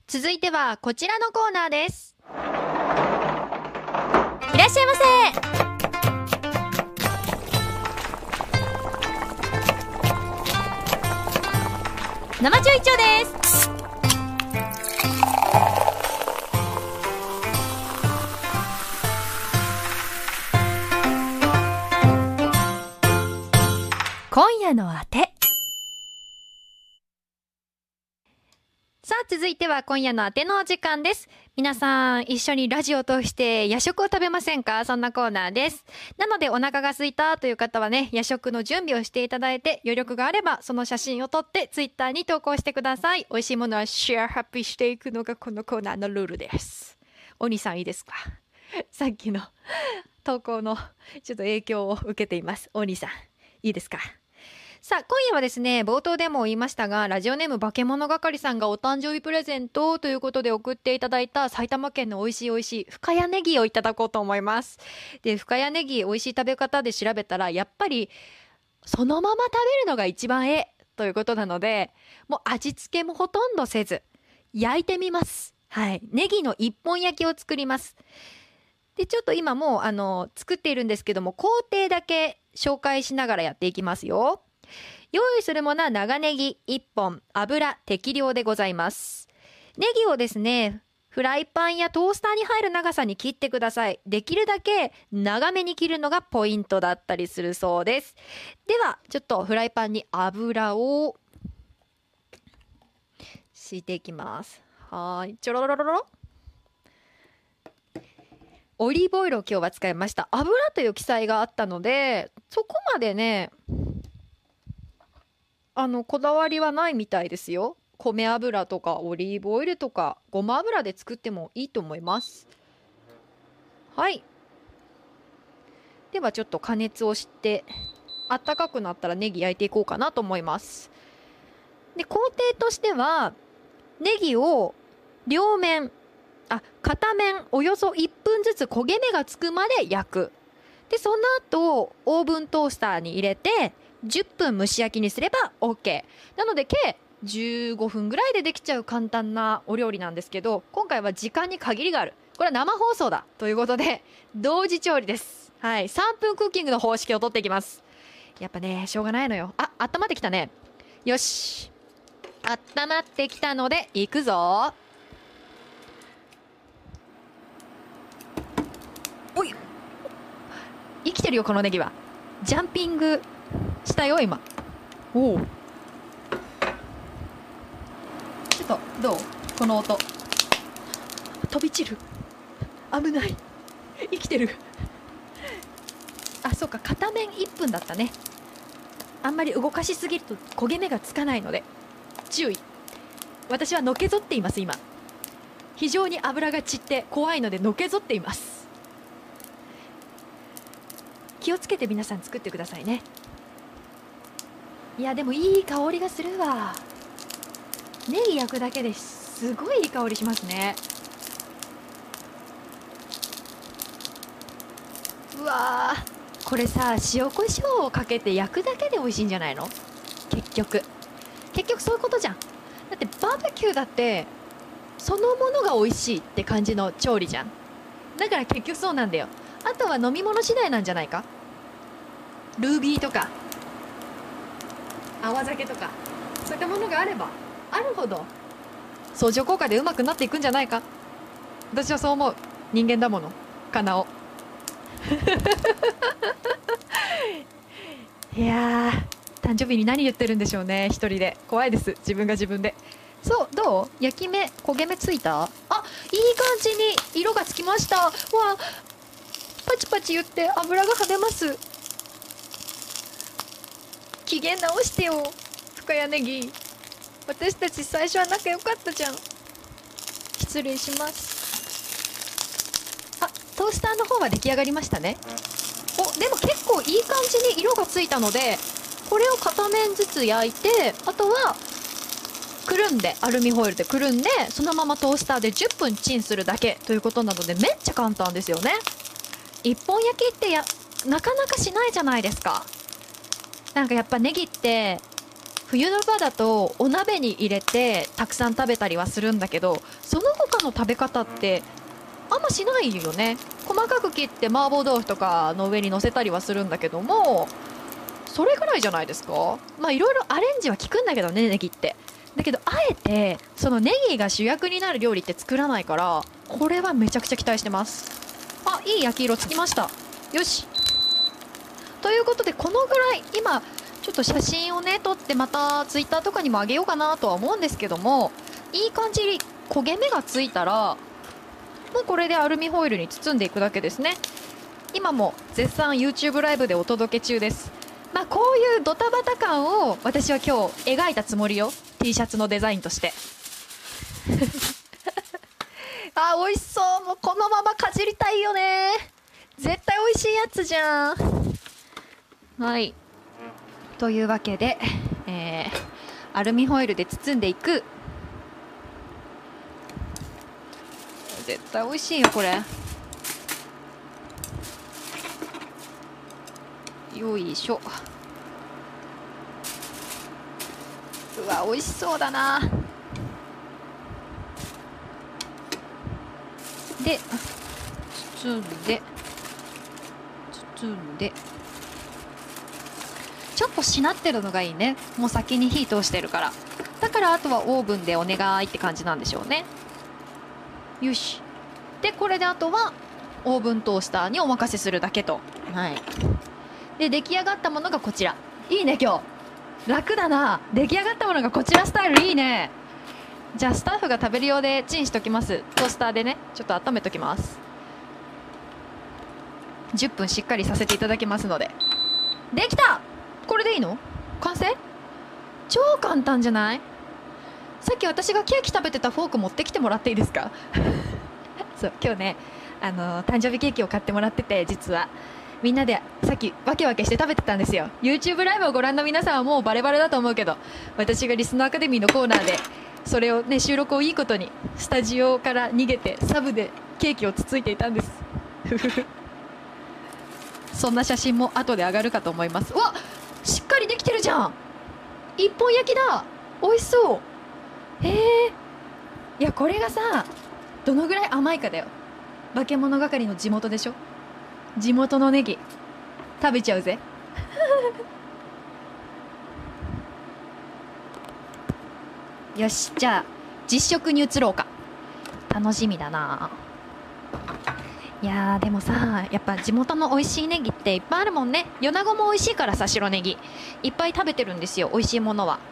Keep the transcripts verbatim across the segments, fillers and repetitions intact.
続いてはこちらのコーナーです。 いらっしゃいませ。生中一丁です。今夜のあて。 さあ続いては今夜のあてのお時間です。皆さん一緒にラジオを通して夜食を食べませんか？そんなコーナーです。なのでお腹が空いたという方はね、夜食の準備をしていただいて、余力があればその写真を撮ってツイッターに投稿してください。美味しいものはシェアハッピーしていくのがこのコーナーのルールです。お兄さんいいですか？さっきの投稿のちょっと影響を受けています。お兄さんいいですか？さあ今夜はですね、冒頭でも言いましたが、ラジオネーム化け物係さんがお誕生日プレゼントということで送っていただいた埼玉県の美味しい美味しい深谷ネギをいただこうと思います。で、深谷ネギ美味しい食べ方で調べたら、やっぱりそのまま食べるのが一番ええということなので、もう味付けもほとんどせず焼いてみます。はい、ネギの一本焼きを作ります。で、ちょっと今もうあの作っているんですけども、工程だけ紹介しながらやっていきますよ。用意するものは長ネギいっぽん、油適量でございます。ネギをですね、フライパンやトースターに入る長さに切ってください。できるだけ長めに切るのがポイントだったりするそうです。ではちょっとフライパンに油を敷いていきます。はい、ちょろろろろろ。オリーブオイルを今日は使いました。油という記載があったので、そこまでねあのこだわりはないみたいですよ。米油とかオリーブオイルとかごま油で作ってもいいと思います。はい、ではちょっと加熱をしてあったかくなったらネギ焼いていこうかなと思います。で、工程としてはネギを両面あ片面およそいっぷんずつ焦げ目がつくまで焼く。でその後オーブントースターに入れてじゅっぷん蒸し焼きにすれば OK なので、計じゅうごふんぐらいでできちゃう簡単なお料理なんですけど、今回は時間に限りがある。これは生放送だということで同時調理です。はい、さんぷんクッキングの方式をとっていきます。やっぱねしょうがないのよ。あ、温まってきたね。よし、温まってきたのでいくぞ。おい、生きてるよこのネギは。ジャンピングしたよ今。おお、ちょっとどうこの音。飛び散る、危ない。生きてる。あ、そうか、片面いっぷんだったね。あんまり動かしすぎると焦げ目がつかないので注意。私はのけぞっています今。非常に油が散って怖いのでのけぞっています。気をつけて皆さん作ってくださいね。いやでもいい香りがするわ。ネギ焼くだけですごいいい香りしますね。うわー、これさ塩コショウをかけて焼くだけで美味しいんじゃないの？結局結局そういうことじゃん。だってバーベキューだってそのものが美味しいって感じの調理じゃん。だから結局そうなんだよ。あとは飲み物次第なんじゃないか。ルービーとか泡酒とかそういったものがあればあるほど相乗効果でうまくなっていくんじゃないか。私はそう思う。人間だもの、かなお。いやー、誕生日に何言ってるんでしょうね一人で。怖いです自分が自分で。そう、どう？焼き目焦げ目ついた？あ、いい感じに色がつきました。わあ、パチパチ言って油が跳ねます。機嫌直してよ深谷ネギ。私たち最初は仲良かったじゃん。失礼します。あ、トースターの方は出来上がりましたね。お、でも結構いい感じに色がついたので、これを片面ずつ焼いて、あとはくるんでアルミホイルでくるんでそのままトースターでじゅっぷんチンするだけということなので、めっちゃ簡単ですよね。一本焼きってやなかなかしないじゃないですか。なんかやっぱネギって冬の場だとお鍋に入れてたくさん食べたりはするんだけど、その他の食べ方ってあんましないよね。細かく切って麻婆豆腐とかの上に乗せたりはするんだけども、それぐらいじゃないですか。まあいろいろアレンジは効くんだけどね、ネギって。だけどあえてそのネギが主役になる料理って作らないから、これはめちゃくちゃ期待してます。あ、いい焼き色つきました。よし。ということで、このぐらい今ちょっと写真をね撮ってまたツイッターとかにもあげようかなとは思うんですけども、いい感じに焦げ目がついたらもうこれでアルミホイルに包んでいくだけですね。今も絶賛 YouTube ライブでお届け中です。まあこういうドタバタ感を私は今日描いたつもりよ、 T シャツのデザインとしてあ、美味しそう。もうこのままかじりたいよね。絶対美味しいやつじゃん。はい、というわけで、えー、アルミホイルで包んでいく。絶対美味しいよこれ。よいしょ。うわ、美味しそうだな。で包んで包んで、ちょっとしなってるのがいいね。もう先に火通してるから。だからあとはオーブンでお願いって感じなんでしょうね。よし。でこれであとはオーブントースターにお任せするだけと。はい。で出来上がったものがこちら。いいね、今日楽だな。出来上がったものがこちらスタイルいいね。じゃあスタッフが食べる用でチンしときます。トースターでね、ちょっと温めときます。じゅっぷんしっかりさせていただきますので。できた。これでいいの？完成？超簡単じゃない？さっき私がケーキ食べてたフォーク持ってきてもらっていいですか？そう今日ね、あのー、誕生日ケーキを買ってもらってて、実はみんなでさっきわけわけして食べてたんですよ。 YouTube ライブをご覧の皆さんはもうバレバレだと思うけど、私がリスナーアカデミーのコーナーでそれをね、収録をいいことにスタジオから逃げてサブでケーキをつついていたんですそんな写真も後で上がるかと思います。うわ、しっかりできてるじゃん。一本焼きだ。美味しそう。へえ。いやこれがさ、どのぐらい甘いかだよ。化け物係の地元でしょ。地元のネギ食べちゃうぜよし、じゃあ実食に移ろうか。楽しみだな。いやーでもさ、やっぱ地元の美味しいネギっていっぱいあるもんね。米子も美味しいからさ、白ネギいっぱい食べてるんですよ、美味しいものは。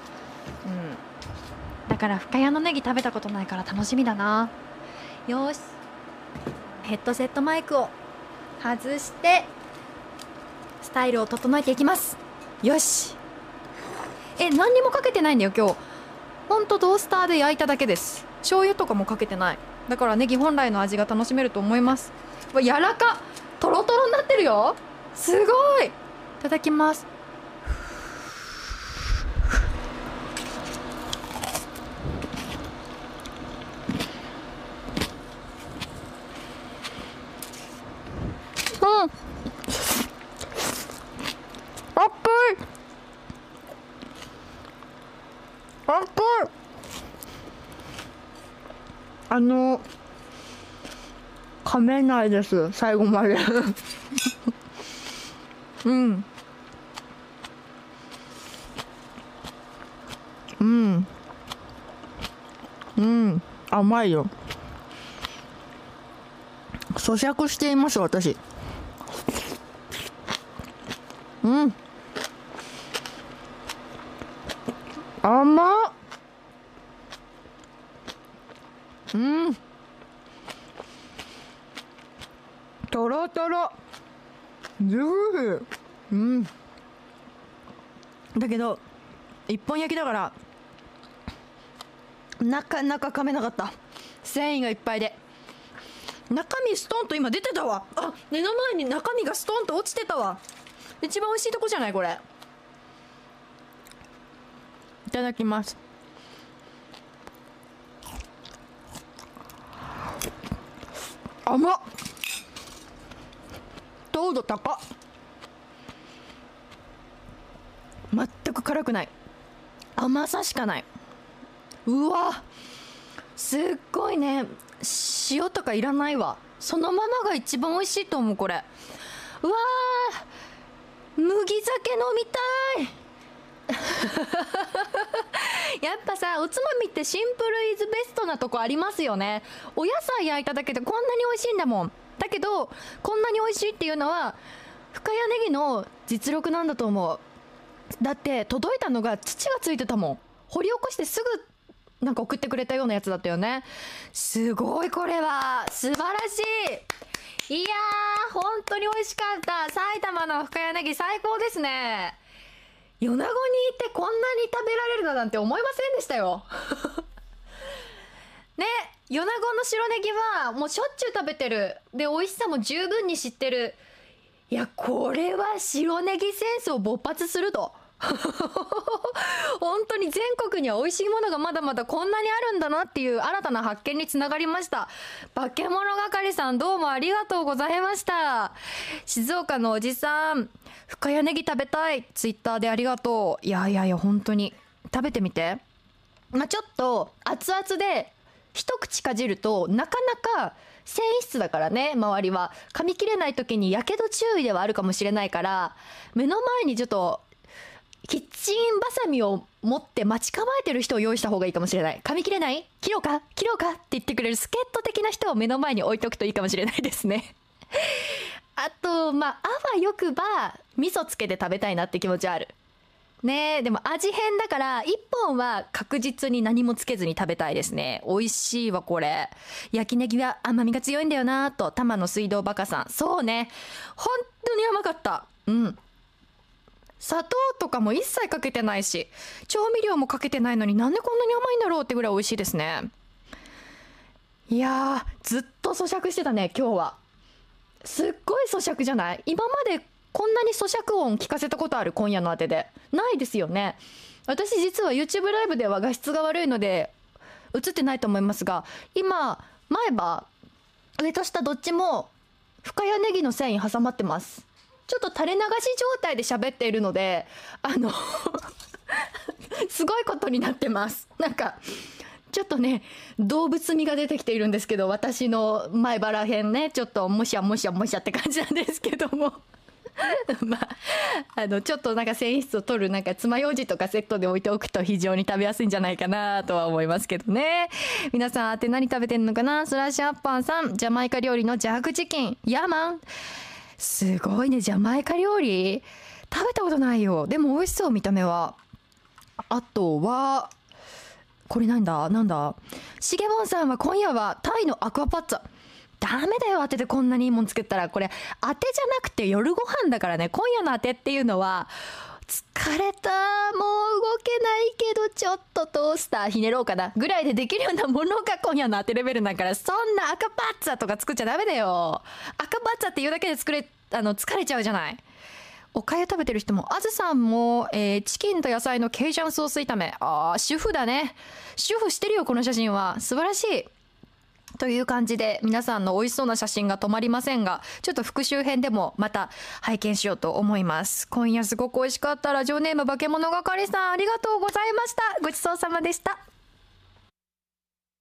うん、だから深谷のネギ食べたことないから楽しみだな。よし、ヘッドセットマイクを外してスタイルを整えていきます。よし。え、何にもかけてないんだよ今日。ほんとトースターで焼いただけです。醤油とかもかけてない。だからネギ本来の味が楽しめると思います。わ、柔らか、トロトロになってるよ。すごい。いただきます。うん、あっぷいあっぷい。あの噛めないです最後までうんうんうん、甘いよ。咀嚼しています私。うん、甘っ。うん、とろとろ、ジュース。うん、だけど一本焼きだからなかなか噛めなかった。繊維がいっぱいで中身ストンと今出てたわ。あ、目の前に中身がストンと落ちてたわ。一番美味しいとこじゃないこれ。いただきます。甘っ。糖度高っ。全く辛くない。 甘さしかない。うわ、すっごいね。塩とかいらないわ。そのままが一番美味しいと思う、これ。うわー、麦酒飲みたいやっぱさ、おつまみってシンプルイズベストなとこありますよね。お野菜焼いただけでこんなに美味しいんだもん。だけどこんなに美味しいっていうのは深谷ネギの実力なんだと思う。だって届いたのが土がついてたもん。掘り起こしてすぐなんか送ってくれたようなやつだったよね。すごい、これは素晴らしい。いやー、本当に美味しかった。埼玉の深谷ネギ最高ですね。米子にいてこんなに食べられるのなんて思いませんでしたよね、米子の白ネギはもうしょっちゅう食べてる。で、美味しさも十分に知ってる。いや、これは白ネギ戦争勃発すると本当に全国には美味しいものがまだまだこんなにあるんだなっていう新たな発見につながりました。化け物係さん、どうもありがとうございました。静岡のおじさん、深谷ネギ食べたい、ツイッターでありがとう。いやいやいや、本当に食べてみて。まあ、ちょっと熱々で一口かじるとなかなか繊維質だからね、周りは噛み切れない時にやけど注意ではあるかもしれないから、目の前にちょっとキッチンバサミを持って待ち構えてる人を用意した方がいいかもしれない。噛み切れない？切ろうか切ろうかって言ってくれる助っ人的な人を目の前に置いとくといいかもしれないですねあと、まああわよくば味噌つけて食べたいなって気持ちはあるね。えでも味変だから一本は確実に何もつけずに食べたいですね。美味しいわ、これ。焼きネギは甘みが強いんだよなと玉の水道バカさん。そうね、本当に甘かった。うん、砂糖とかも一切かけてないし調味料もかけてないのになんでこんなに甘いんだろうってぐらい美味しいですね。いやー、ずっと咀嚼してたね今日は。すっごい咀嚼じゃない？今までこんなに咀嚼音聞かせたことある？今夜のあてでないですよね。私実は YouTube ライブでは画質が悪いので映ってないと思いますが、今前歯上と下どっちも深谷ネギの繊維挟まってます。ちょっと垂れ流し状態で喋っているのであのすごいことになってます。なんかちょっとね、動物味が出てきているんですけど、私の前歯らへんね、ちょっともしゃもしゃもしゃって感じなんですけどもまあ、あのちょっとなんか繊維質を取るなんか爪楊枝とかセットで置いておくと非常に食べやすいんじゃないかなとは思いますけどね。皆さんあて何食べてんのかな。スラッシュアッパーさん、ジャマイカ料理のジャークチキン。ヤーマン、すごいね、ジャマイカ料理食べたことないよ。でも美味しそう、見た目は。あとはこれなんだなんだしげもんさんは今夜はタイのアクアパッツァ。ダメだよ、当てでこんなにいいもん作ったら。これ当てじゃなくて夜ご飯だからね。今夜の当てっていうのは疲れた、もう動けないけどちょっとトースターひねろうかなぐらいでできるようなものが今夜の当てレベルだから、そんな赤パッツァとか作っちゃダメだよ。赤パッツァっていうだけで作れあの疲れちゃうじゃない。おかゆ食べてる人も、あずさんも、えー、チキンと野菜のケイジャンソース炒め。あー、主婦だね。主婦してるよ、この写真は。素晴らしい。という感じで皆さんの美味しそうな写真が止まりませんが、ちょっと復習編でもまた拝見しようと思います。今夜すごく美味しかった。ラジオネーム化け物係さん、ありがとうございました。ごちそうさまでした。